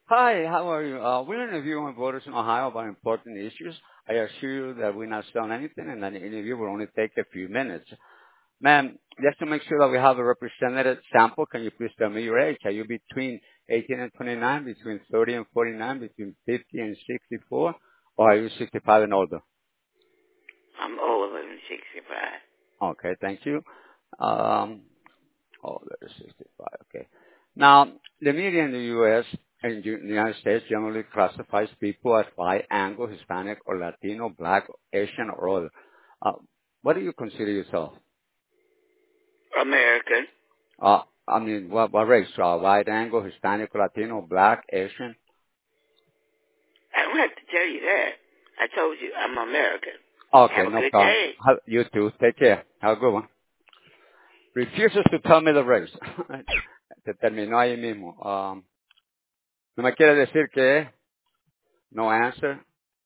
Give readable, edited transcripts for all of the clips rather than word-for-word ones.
Hi, how are you? We're interviewing voters in Ohio about important issues. I assure you that we're not selling anything and that the interview will only take a few minutes. Ma'am, just to make sure that we have a representative sample, can you please tell me your age? Are you between 18 and 29, between 30 and 49, between 50 and 64, or are you 65 and older? I'm older than 65. Okay, thank you. Um, older, 65, okay. Now, the media in the U.S. and the United States generally classifies people as white, Anglo, Hispanic, or Latino, Black, Asian, or other. Uh, what do you consider yourself? American. What race? White, Anglo, Hispanic, Latino, Black, Asian? I don't have to tell you that. I told you I'm American. Okay, Have a no good problem. day. You too. Take care. Have a good one. Refuses to tell me the race. Se terminó ahí mismo. No me quiere decir qué es. No answer.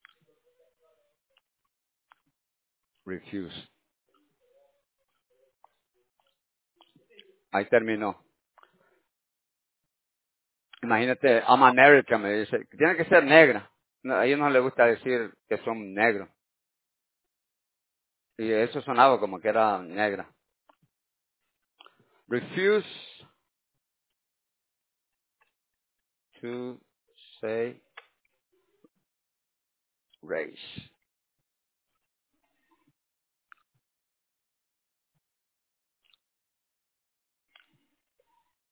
Refuse. Ahí terminó. Imagínate, I'm American, me dice. Tiene que ser negra. No, a ellos no les gusta decir que son negros. Y eso sonaba como que era negra. Refuse to say race.